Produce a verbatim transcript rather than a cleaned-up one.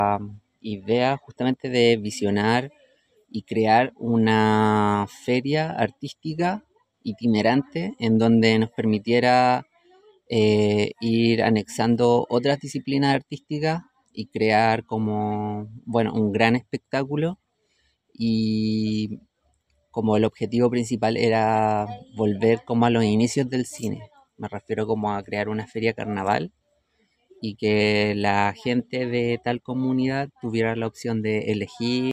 idea justamente de visionar y crear una feria artística itinerante en donde nos permitiera eh, ir anexando otras disciplinas artísticas y crear como, bueno, un gran espectáculo y como el objetivo principal era volver como a los inicios del cine. Me refiero como a crear una feria carnaval y que la gente de tal comunidad tuviera la opción de elegir